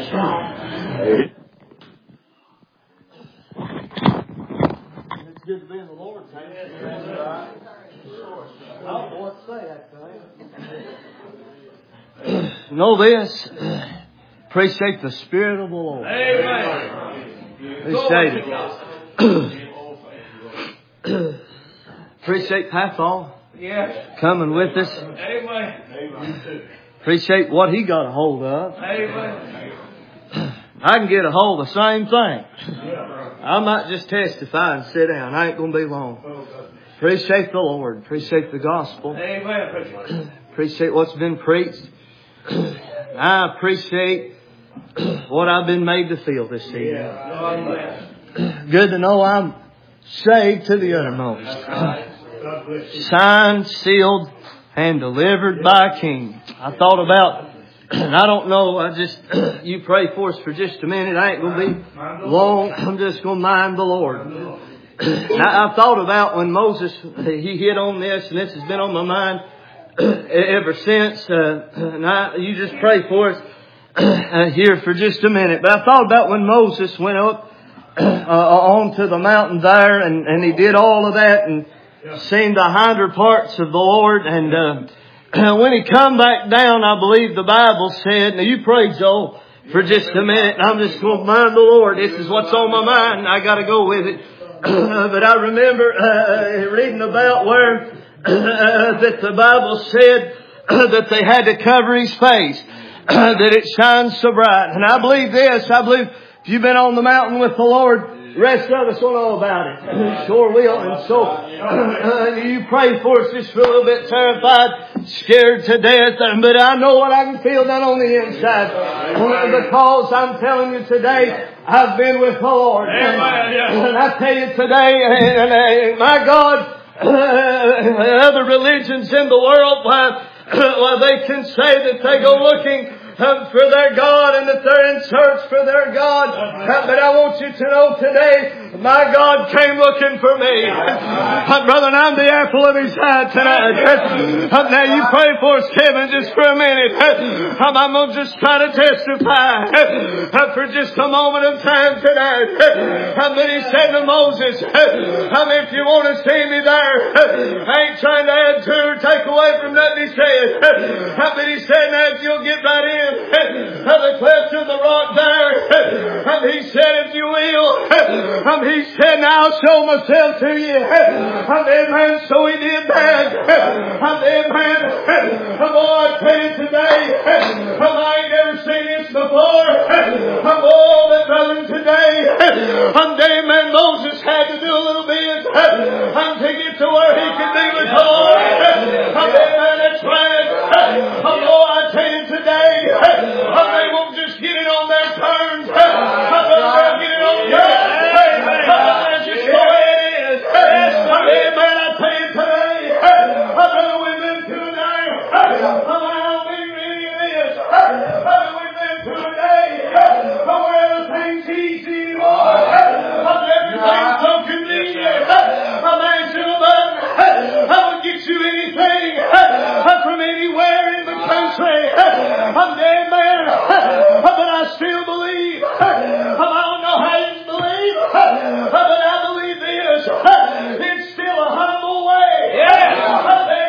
It's good to be in the Lord's house. I don't know what to say, actually. Know this. Appreciate the Spirit of the Lord. Amen. Appreciate Pathol Yes. coming with us. Amen. Appreciate what he got a hold of. Amen. I can get a hold of the same thing. I might just testify and sit down. I ain't going to be long. Appreciate the Lord. Appreciate the gospel. Amen. Appreciate what's been preached. I appreciate what I've been made to feel this evening. Good to know I'm saved to the uttermost. Signed, sealed, and delivered by a King. I thought about, I don't know, you pray for us for just a minute. I ain't going to be long. I'm just going to mind the Lord. I thought about when Moses, he hit on this, and this has been on my mind ever since. You just pray for us here for just a minute. But I thought about when Moses went up onto the mountain there, and he did all of that and seen the hinder parts of the Lord. And when he come back down, I believe the Bible said, now you pray, Joel, for just a minute, and I'm just going to mind the Lord. This is what's on my mind. I got to go with it. But I remember reading about where that the Bible said that they had to cover his face, that it shines so bright. And I believe this. I believe if you've been on the mountain with the Lord, the rest of us will know about it. Sure will. And so you pray for us just for a little bit, terrified, scared to death. But I know what I can feel down on the inside. Because I'm telling you today, I've been with the Lord. And I tell you today, my God, other religions in the world, well, they can say that they go looking for their God and that they're in search for their God. But I want you to know today, my God came looking for me. Brother, and I'm the apple of his eye tonight. Now you pray for us, Kevin, just for a minute. I'm going to just try to testify for just a moment of time tonight. But he said to Moses, if you want to see me there, I ain't trying to add to or take away from nothing he said. But he said, now if you'll get right in the cleft of the rock there, he said, if you will, he said, now I'll show myself to you. Amen. So he did that. Amen. Oh, I tell you today, I ain't never seen this before. Oh, but brother, today, amen, Moses had to do a little bit to get to where he could be with the Lord. Amen. That's right. Oh, I tell you today, they won't just get it on their terms. They'll get it on yours. Just the way it is. Amen. I tell you today, brother, we've been through there. How big really it is. We've been through a day where everything's easy anymore. Everything's so convenient. I would get you anything from anywhere in the country. Amen. But I still believe. I don't know how you believe, but I believe this. It's still a humble way. Amen.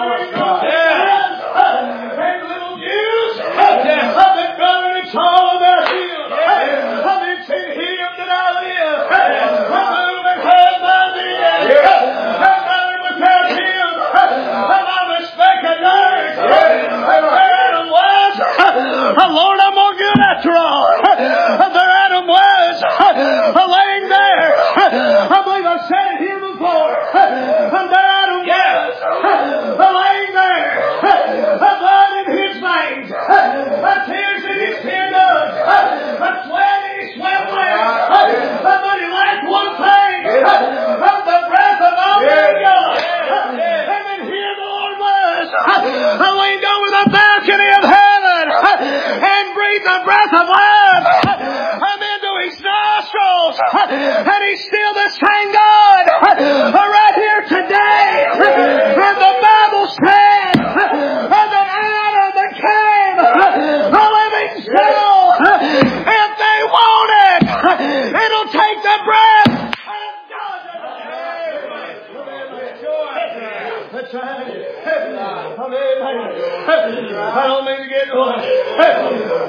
And little Jews, brother, it's all about Him. It's in Him that I live. Move and have my being. Brother, without Him, I'm a speck of dirt. There Adam was. Lord, I'm more good after all. There Adam was. Laying there. I believe I've said it here before. There Adam was. Laying there. Blood in his veins. Tears in his tear ducts. Sweat in his sweat glands. But he lacked one thing. The breath of Almighty God. And then here the Lord was. Leaned over the balcony of heaven and breathed the breath of life into his nostrils. And he's still the same God right here today. And the Bible says that Adam became a living soul.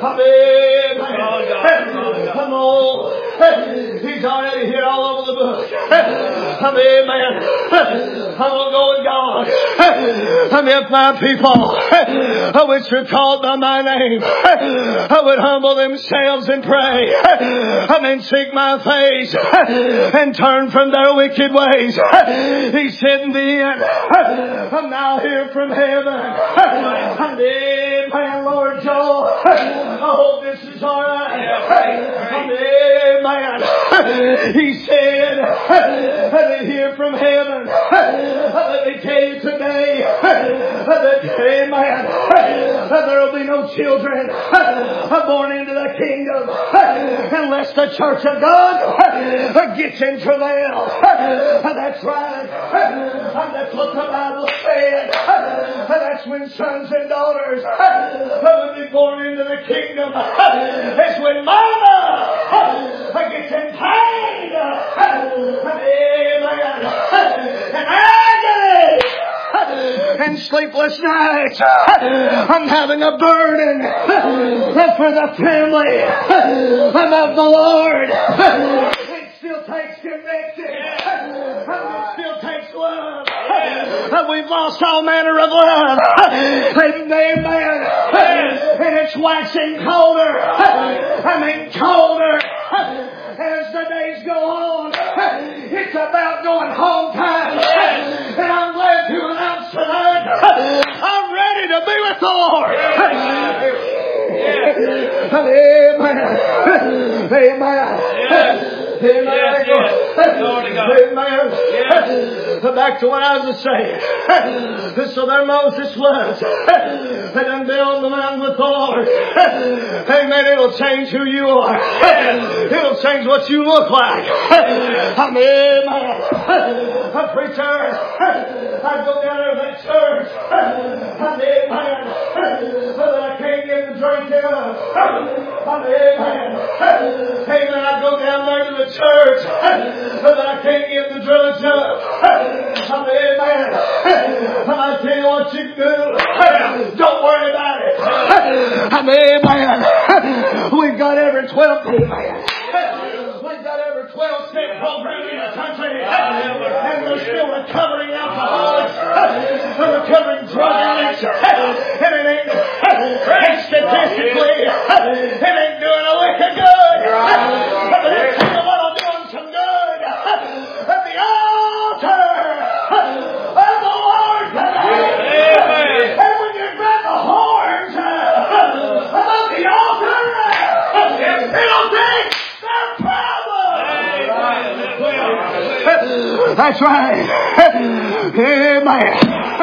Come on. He's already here all over the book. Amen. I'm going to go with God. If my people, which are called by my name, would humble themselves and pray, seek my face, and turn from their wicked ways. He said, and then I'm now here from heaven. Amen, Lord Joel. I hope this is all right. Amen. He said, let me hear from heaven. Let me tell you today, amen, there will be no children born into the kingdom unless the church of God gets in travail. That's right. That's what the Bible said. That's when sons and daughters will be born into the kingdom. It's when mama gets in pain. Amen. And agony. And sleepless nights. I'm having a burden for the family of the Lord. It still takes conviction. It still takes love. We've lost all manner of love. Amen. And it's waxing colder. Colder. As the days go on, it's about going home time. And I'm glad to announce tonight, I'm ready to be with the Lord. Amen. Amen. Amen. Back to what I was saying. So there Moses was. They done build the mountain with the Lord. Amen. It'll change who you are. It'll change what you look like. Amen. A preacher, I'd go down there to that church. Amen. So that I can't get the drink of. Amen. Amen. I'd go down there to the church so that I can't get the drugs up. Amen. I tell you what you do. Don't worry about it. Amen. We've got every 12 day, man. We've got every 12-step program in the country. And we're still recovering alcoholics. Recovering drug addicts. And it ain't statistically, it ain't doing a lick of good. But it's what'll do them some good. At the altar of the Lord today. And when you grab the horns above the altar, it'll take their problem. That's right. Amen.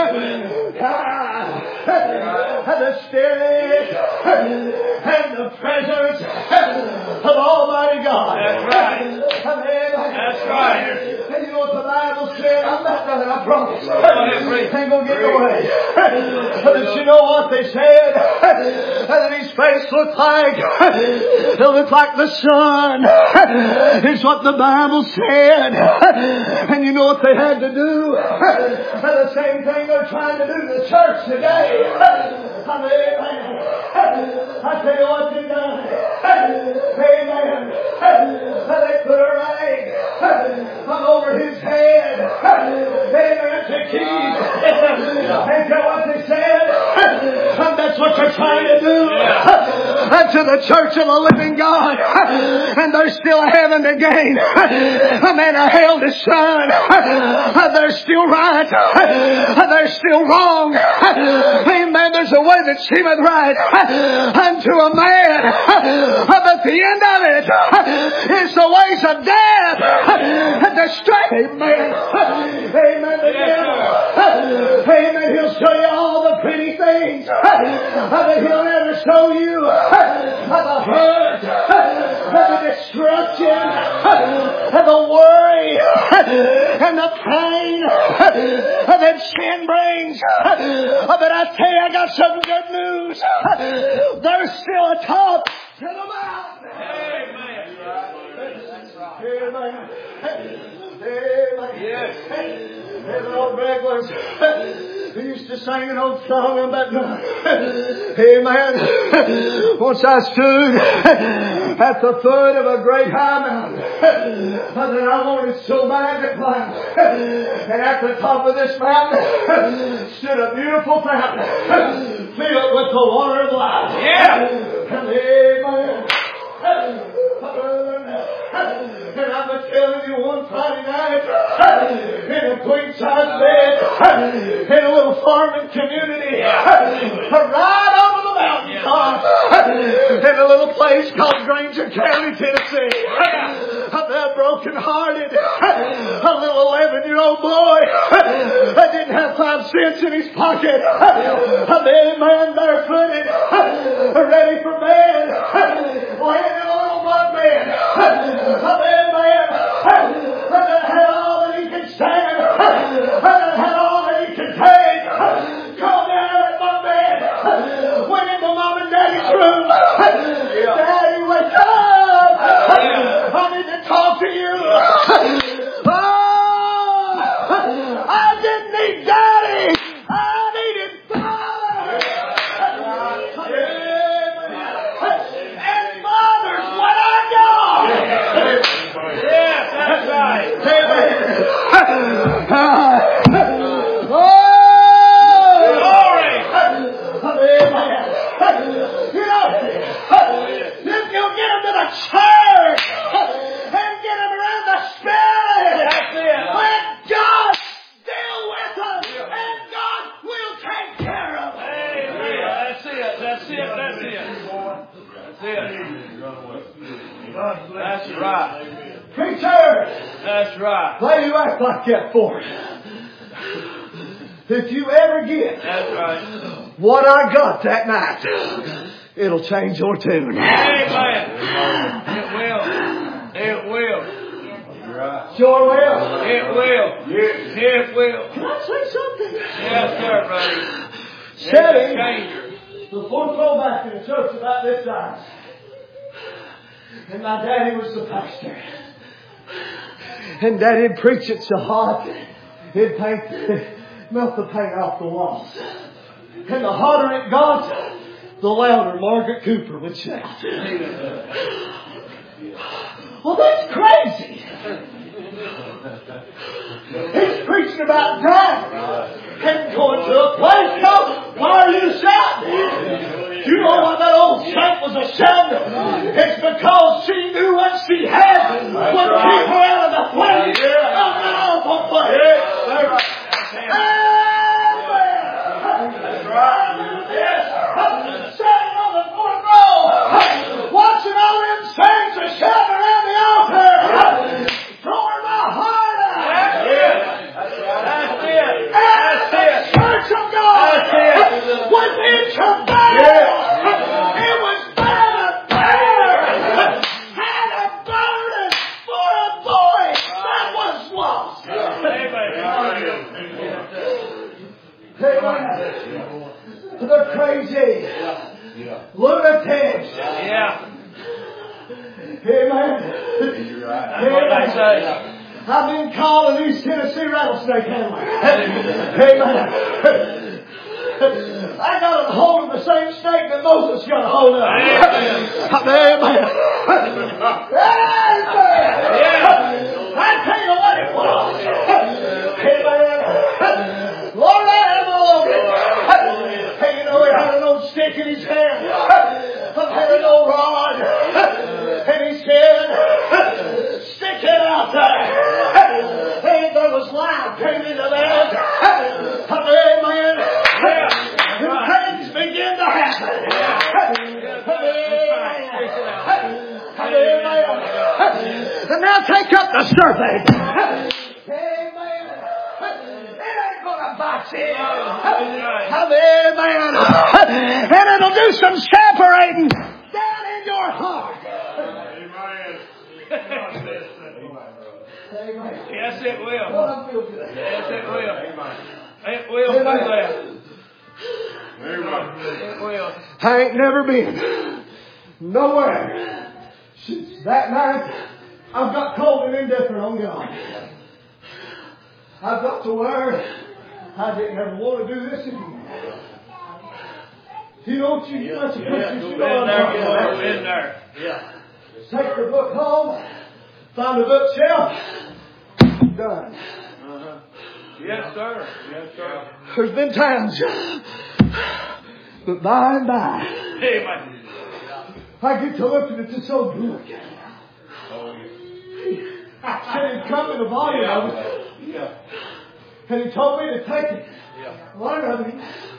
The Spirit and the presence of Almighty God. That's right. Amen. That's right. And you know what the Bible said? I'm not done, I promise. Ain't gonna get away. But you know what they said? That his face looked like the sun. It's what the Bible said. And you know what they had to do? The same thing they're trying to do to the church today. Amen. I tell you what they done. Amen. They put a rag over his head. Amen. To keep. And tell what they said. That's what they're trying to do. To the church of the living God. And they're still having to gain. Amen. A hell to shine. They're still right. They're still wrong. Amen. There's a way that seemeth right unto a man. But the end of it is the ways of death. Amen. Amen. The devil. Amen. He'll show you all the pretty things. But he'll never show you the hurt, the destruction, the worry, and the pain that sin brings. But I tell you, I got some good news. There's still a top to the mountain. Amen. That's right. Amen. Amen. Yes. Amen. Old regulars. We used to sing an old song about God. Amen. Once I stood at the foot of a great high mountain, and then I wanted so bad to climb. And at the top of this mountain stood a beautiful fountain filled with the water of life. Yeah. Amen. And I'm telling you, one Friday night, in a queen-size bed, in a little farming community, right over the mountain top, in a little place called Granger County, Tennessee. I'm that broken-hearted, a little 11-year-old boy that didn't have 5 cents in his pocket. A big man barefooted, ready for bed, laying in a little mud bed. A big man that had all that he could stand, that had all that he could take. Come down at my bed, went into Mom and Daddy's room. Daddy, wake up! I need to talk to you. Oh, I didn't need Daddy. I needed Father. And Mother's what I got. Yeah, that's right. Amen. Glory. Amen. You know, if you'll get them to the church and get them around the Spirit, That's it. let God deal with them and God will take care of them. Amen. That's it. That's it. That's it. That's it. That's right. Preacher, That's right. why do you act like that for? If you ever get That's right. what I got that night, it'll change your tune. Amen. It will. It will. Sure will. It will. It will. Can I say something? Yes, sir, buddy. Setting Changer. the fourth row back in the church about this size. And my daddy was the pastor. And Daddy'd preach it so hot, it'd melt the paint off the walls. And the hotter it got, the louder Margaret Cooper would shout. Well, that's crazy. He's preaching about dying and going to a place called, why are you shouting? You know why that old saint was a shouting? It's because she knew what she had would keep her out of the place of the awful place. Sitting on the fourth row, watching all them saints are shouting around the altar, throwing my heart out. That's it. That's it. That's And it. the church of God was in travail. It was bad had a burden for a boy that was lost. Amen. They're crazy. Lunatics. Yeah. Amen. That's what they say. I've been called an East Tennessee rattlesnake handler. Amen. I got a hold of the same snake that Moses got a hold of. Amen. Amen. I tell you what it was. Amen. Lord, I am all over it. Hey, you know, he had an old stick in his hand. Had an old rod. And he said, stick it out there. And there was life came into that. Amen. And things begin to happen. Amen. And now take up the serpent. Amen. It ain't gonna bite you. Amen. And it'll do some separating down in your heart. Amen. Yes, it will. Well, I feel good. Yes, it will. It will do that. It will. I ain't never been nowhere since that night. I've got cold and indifferent on God. I've got to where I didn't ever want to do this again. You know what you got to put in there. Yeah. Take the book home, find the bookshelf, done. Yes, sir. Yes, sir. There's been times, but by and by, Amen. I get to looking at this old book. Said he'd come in the volume of it. Yeah. And he told me to take it. Learn of it.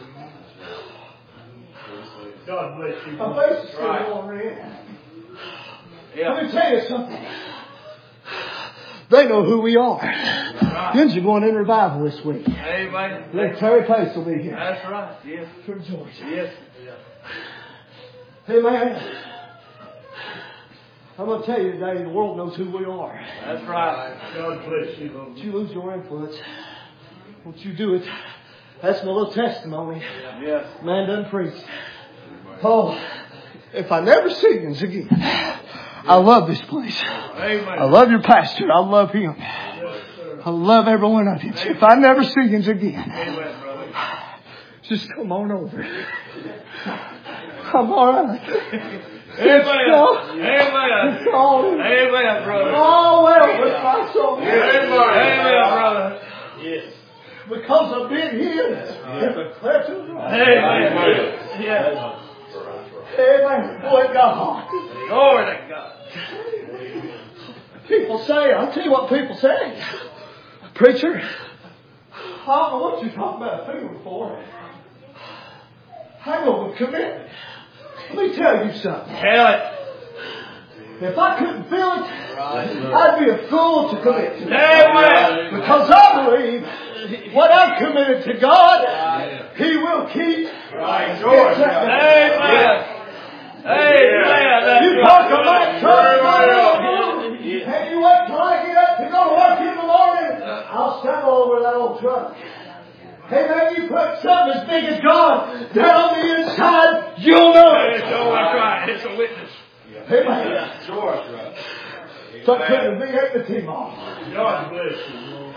God bless you. My face is still going red. Let me tell you something. They know who we are. Yins are going in revival this week. Amen. Terry Pace will be here. That's right. Yes. From Georgia. Yes. Amen. I'm going to tell you today, the world knows who we are. That's right. God bless you. Don't you lose your influence. Don't you do it. That's my little testimony. Yes. Man done preached. Oh, if I never see you again, I love this place. Amen. I love your pastor. I love him. I love every one of you. If I never see you again, just come on over. I'm all right. Amen. Amen. Amen, brother. Oh, well, with my soul. Amen, brother. Yes. Because I've been here in the cleft of the rock. Amen. Yes. Amen. Boy, God. Glory to God. People say, I'll tell you what people say. Preacher, I don't know what you're talking about feeling for. I know with commitment. Let me tell you something. Tell it. If I couldn't feel it, I'd be a fool to commit to it. Amen. Because I believe what I've committed to God, He will keep. Right. Amen. Amen. You talk about truck, and you wait till I get up to go to work in the morning, I'll stand over that old truck. Hey man, you put something as big as God down on the inside, you'll know it. That's right. It's a witness. Hey man. So couldn't be at the team off. God bless you.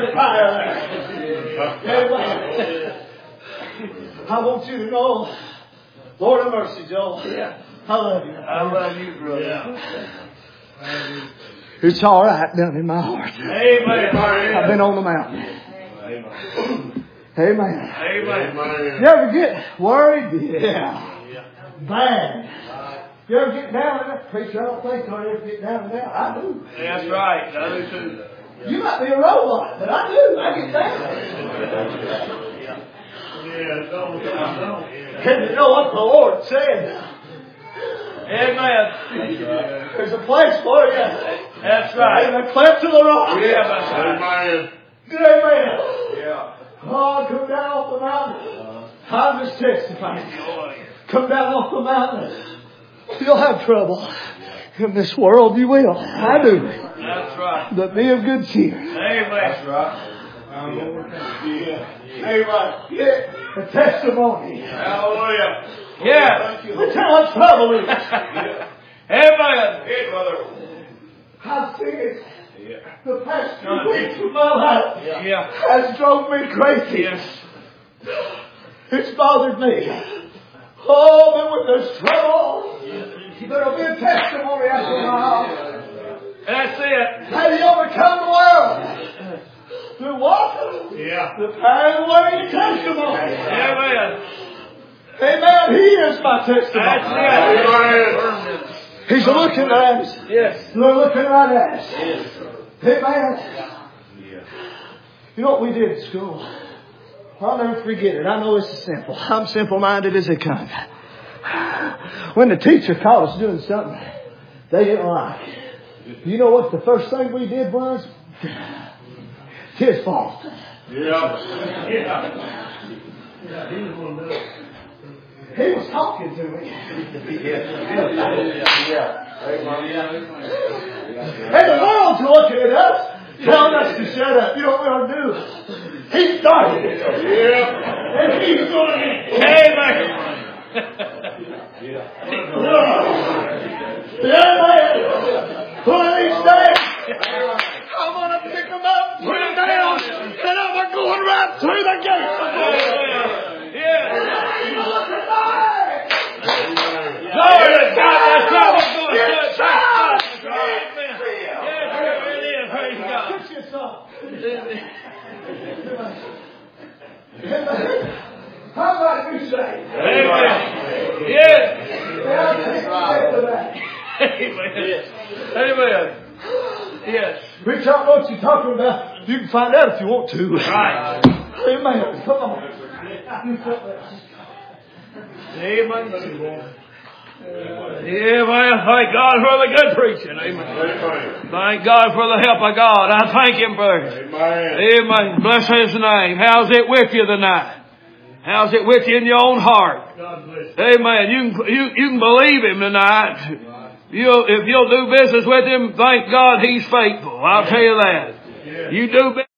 I want you to know, Lord have mercy, Joel. Yeah. I love you. I love you, brother. Yeah. It's all right down in my heart. Amen. I've been on the mountain. Amen. Amen. You ever get worried? Yeah. Bad. You ever get down in that? Preacher, I don't think I ever get down in that. I do. That's right. I do too. You might be a robot, but I do. I get down. And you know what the Lord said? Amen. There's a place for you. That's right. In the cleft of the rock. Yeah, that's right. Amen. Yeah. Oh, come down off the mountain. I'm just testifying. Come down off the mountain. You'll have trouble. In this world you will. I do. That's right. But be of good cheer. Amen. That's right. Amen. Yeah. A testimony. Hallelujah. Yeah. That's how much trouble is. Amen. Hey, brother. I've seen it. The past 2 weeks of my life has drove me crazy. Yes. It's bothered me. Oh, but when there's trouble, there'll be a testimony after a while. That's it. How do you overcome the world? Through what? The power of the way of testimony. Amen. Amen. He is my testimony. That's it. He's looking at us. Yes. They're looking right at us. Yes. Amen. You know what we did at school? I'll never forget it. I know this is simple. I'm simple-minded as they come. When the teacher caught us doing something they didn't like, you know what the first thing we did was? It's his fault. He was talking to me. And the world's looking at us, telling us to shut up. You know what we ought to do? He started it. And he's going to end. Amen. One of these days, I'm going to pick them up, put them down, and I'm going right through the gate. Amen. Yes. Preacher, I don't know what you're talking about. You can find out if you want to. Right. Amen. Come on. Amen. Amen. Thank God for the good preaching. Amen. Thank God for the help of God. I thank Him for it. Amen. Bless His name. How's it with you tonight? How's it with you in your own heart? Amen. You can believe Him tonight. If you'll do business with Him, thank God He's faithful. I'll tell you that. You do business